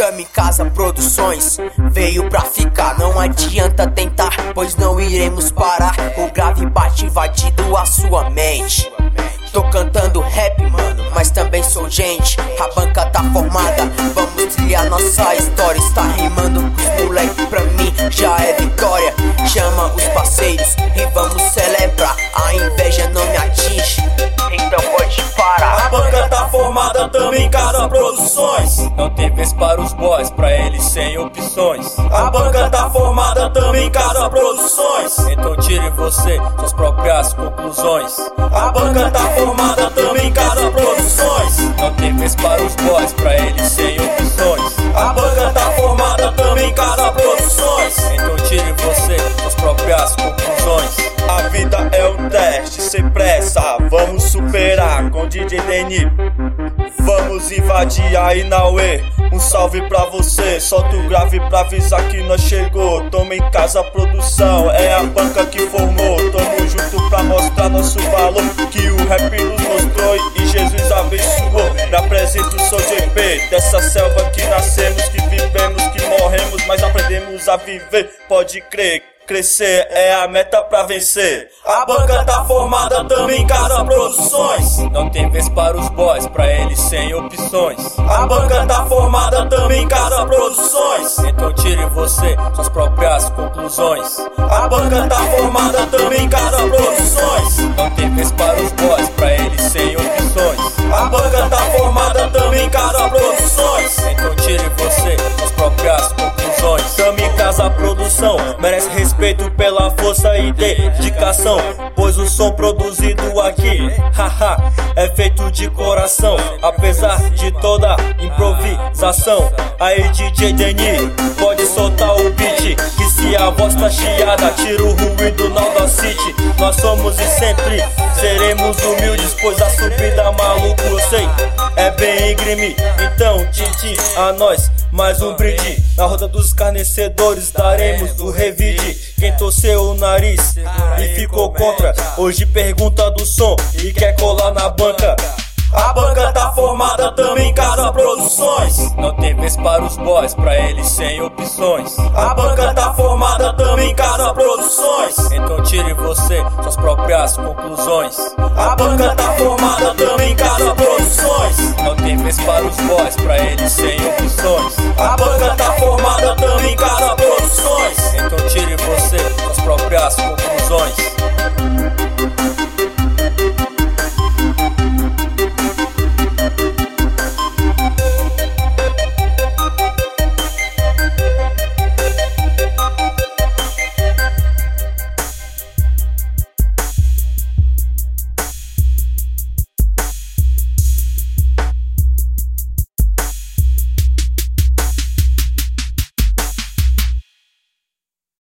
Tamo em Casa Produções, veio pra ficar. Não adianta tentar, pois não iremos parar. O grave bate invadindo a sua mente. Tô cantando rap, mano, mas também sou gente. A banca tá formada, vamos trilhar nossa história. Está rimando com os moleque, pra mim já é vitória. Chama os parceiros e vamos celebrar. A inveja não me atinge, então pode parar. A banca tá formada, tamo em Casa Produções. Não tem vez para os boys, pra eles sem opções. A banca tá formada, tamo em Casa Produções. Então tire você suas próprias conclusões. A banca tá formada, tamo em Casa Produções. Não tem vez para os boys, pra eles sem opções. A banca tá formada, tamo em Casa Produções. Então tire você suas próprias conclusões. A vida é um teste, sem pressa, vamos superar com DJ Deni. Vamos invadir a Inauê. Um salve pra você, solta o grave pra avisar que nós chegou. Tamo em Casa Produção, é a banca que formou. Tamo junto pra mostrar nosso valor, que o rap nos mostrou e Jesus abençoou. Me apresento, sou JP, dessa selva que nascemos, que vivemos, que morremos, mas aprendemos a viver. Pode crer, crescer é a meta pra vencer. A banca tá formada, tamo em Casa Produções. Não tem vez para os boys, pra eles sem opções. A banca tá formada, tamo em Casa Produções. Então tire você suas próprias conclusões. A banca tá formada, tamo em Casa Produções. Não tem vez para os boys, pra eles sem opções. A banca tá formada, tamo em Casa Produções. Então tire você suas próprias conclusões. Tamo em Casa Produção, merece respeito pela força e dedicação, pois o som produzido aqui, haha, é feito de coração. Apesar de toda improvisação, aí DJ Deni, pode soltar o beat, que se a voz tá chiada, tira o ruído na Audacity. Nós somos e sempre seremos humildes, pois a subida maluco eu sei é bem íngreme. Então titi a nós, mais um brinde. Na roda dos escarnecedores daremos o revide. Quem torceu o nariz e ficou contra, hoje pergunta do som e quer colar na banca. A banca tá formada, tamo em Casa Produções. Não tem vez para os boys, pra eles sem opções. A banca tá formada, tamo em Casa Produções. Então tire você suas próprias conclusões. A banca tá formada, tamo em Casa Produções. Não tem vez para os boys, pra eles sem opções. A banca tá formada,